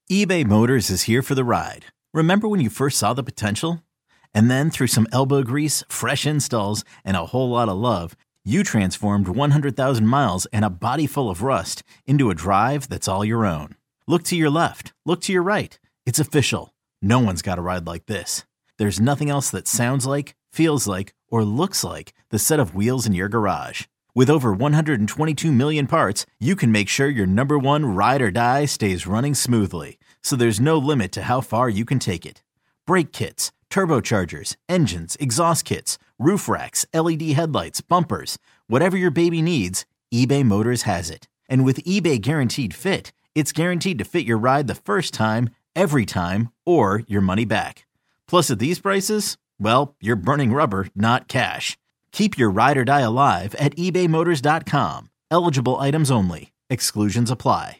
eBay Motors is here for the ride. Remember when you first saw the potential? And then through some elbow grease, fresh installs, and a whole lot of love, you transformed 100,000 miles and a body full of rust into a drive that's all your own. Look to your left. Look to your right. It's official. No one's got a ride like this. There's nothing else that sounds like, feels like, or looks like the set of wheels in your garage. With over 122 million parts, you can make sure your number one ride or die stays running smoothly. So there's no limit to how far you can take it. Brake kits, turbochargers, engines, exhaust kits, roof racks, LED headlights, bumpers, whatever your baby needs, eBay Motors has it. And with eBay Guaranteed Fit, it's guaranteed to fit your ride the first time, every time, or your money back. Plus at these prices, well, you're burning rubber, not cash. Keep your ride or die alive at ebaymotors.com. Eligible items only. Exclusions apply.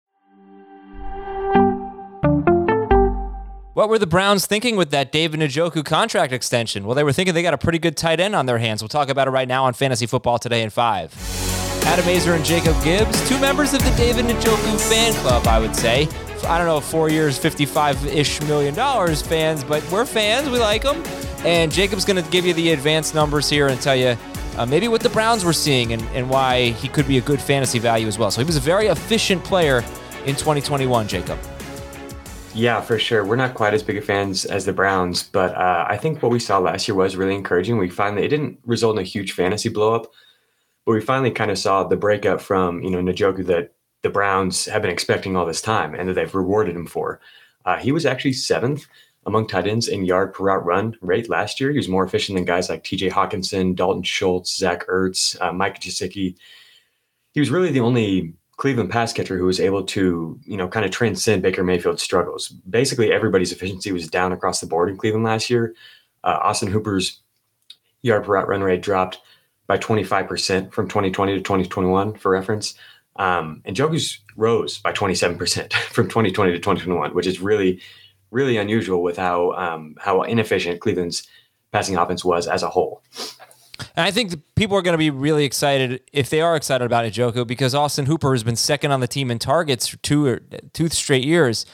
What were the Browns thinking with that David Njoku contract extension? Well, they were thinking they got a pretty good tight end on their hands. We'll talk about it right now on Fantasy Football Today in 5. Adam Aizer and Jacob Gibbs, two members of the David Njoku fan club, I would say. I don't know, 4 years, $55-ish million fans, but we're fans. We like them. And Jacob's going to give you the advanced numbers here and tell you maybe what the Browns were seeing and why he could be a good fantasy value as well. So he was a very efficient player in 2021, Jacob. Yeah, for sure. We're not quite as big of fans as the Browns, but I think what we saw last year was really encouraging. We finally, it didn't result in a huge fantasy blow-up, but we finally kind of saw the breakup from, Njoku that the Browns have been expecting all this time and that they've rewarded him for. He was actually 7th among tight ends in yard per route run rate last year. He was more efficient than guys like TJ Hawkinson, Dalton Schultz, Zach Ertz, Mike Gesicki. He was really the only Cleveland pass catcher who was able to, kind of transcend Baker Mayfield's struggles. Basically, everybody's efficiency was down across the board in Cleveland last year. Austin Hooper's yard per route run rate dropped by 25% from 2020 to 2021, for reference. And Njoku's rose by 27% from 2020 to 2021, which is really, really unusual with how inefficient Cleveland's passing offense was as a whole. And I think people are going to be really excited, if they are excited about Njoku, because Austin Hooper has been second on the team in targets for two straight years,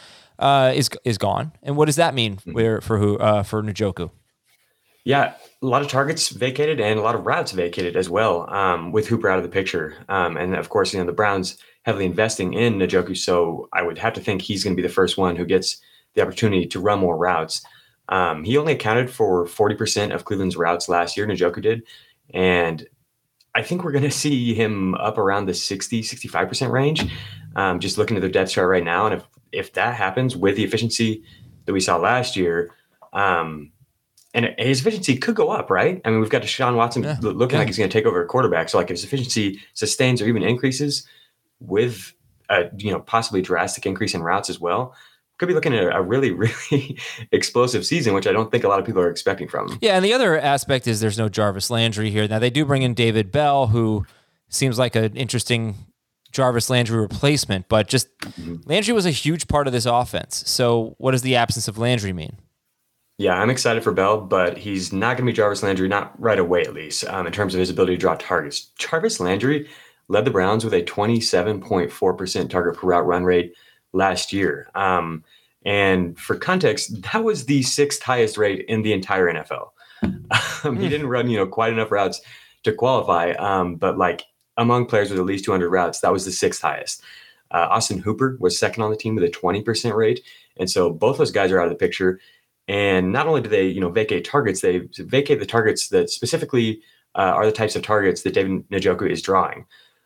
is gone. And what does that mean for Njoku? Yeah, a lot of targets vacated and a lot of routes vacated as well, with Hooper out of the picture. And of course, the Browns heavily investing in Njoku, so I would have to think he's going to be the first one who gets the opportunity to run more routes. He only accounted for 40% of Cleveland's routes last year, Njoku did. And I think we're going to see him up around the 65% range, just looking at their depth chart right now. And if that happens with the efficiency that we saw last year, and his efficiency could go up, right? I mean, we've got Deshaun Watson looking like he's going to take over a quarterback. So, like, if his efficiency sustains or even increases with possibly drastic increase in routes as well, could be looking at a really, really explosive season, which I don't think a lot of people are expecting from him. Yeah, and the other aspect is there's no Jarvis Landry here. Now, they do bring in David Bell, who seems like an interesting Jarvis Landry replacement, but just Landry was a huge part of this offense. So what does the absence of Landry mean? Yeah, I'm excited for Bell, but he's not going to be Jarvis Landry, not right away at least, in terms of his ability to draw targets. Jarvis Landry led the Browns with a 27.4% target per route run rate last year. And for context, that was the 6th highest rate in the entire NFL. He didn't run, quite enough routes to qualify, but like among players with at least 200 routes, that was the 6th highest. Austin Hooper was second on the team with a 20% rate. And so both those guys are out of the picture. And not only do they, vacate targets, they vacate the targets that specifically are the types of targets that David Njoku is drawing.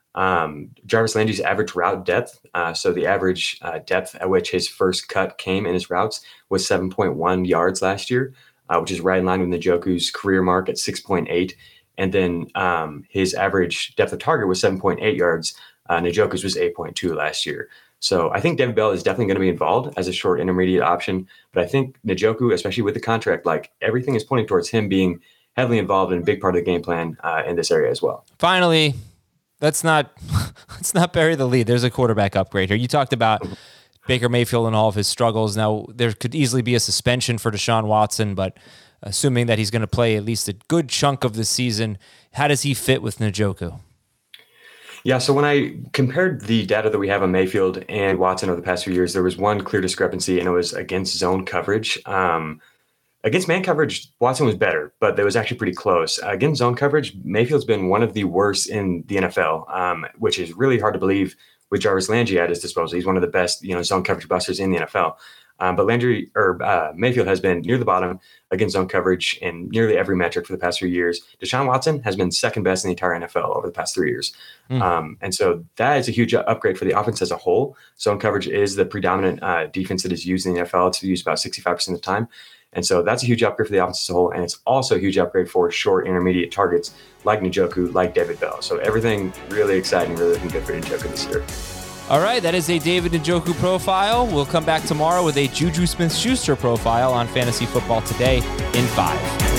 Jarvis Landry's average route depth, so the average depth at which his first cut came in his routes, was 7.1 yards last year, which is right in line with Njoku's career mark at 6.8. And then his average depth of target was 7.8 yards. Njoku's was 8.2 last year. So I think David Bell is definitely going to be involved as a short intermediate option. But I think Njoku, especially with the contract, like everything is pointing towards him being heavily involved in a big part of the game plan in this area as well. Finally, let's not bury the lead. There's a quarterback upgrade here. You talked about Baker Mayfield and all of his struggles. Now, there could easily be a suspension for Deshaun Watson, but assuming that he's going to play at least a good chunk of the season, how does he fit with Njoku? Yeah, so when I compared the data that we have on Mayfield and Watson over the past few years, there was one clear discrepancy, and it was against zone coverage. Against man coverage, Watson was better, but it was actually pretty close. Against zone coverage, Mayfield's been one of the worst in the NFL, which is really hard to believe with Jarvis Landry at his disposal. He's one of the best, zone coverage busters in the NFL. But Mayfield has been near the bottom against zone coverage in nearly every metric for the past few years. Deshaun Watson has been second best in the entire NFL over the past 3 years. And so that is a huge upgrade for the offense as a whole. Zone coverage is the predominant defense that is used in the NFL. It's used about 65% of the time. And so that's a huge upgrade for the offense as a whole. And it's also a huge upgrade for short, intermediate targets like Njoku, like David Bell. So everything really exciting, really looking good for Njoku this year. All right, that is a David Njoku profile. We'll come back tomorrow with a Juju Smith-Schuster profile on Fantasy Football Today in 5.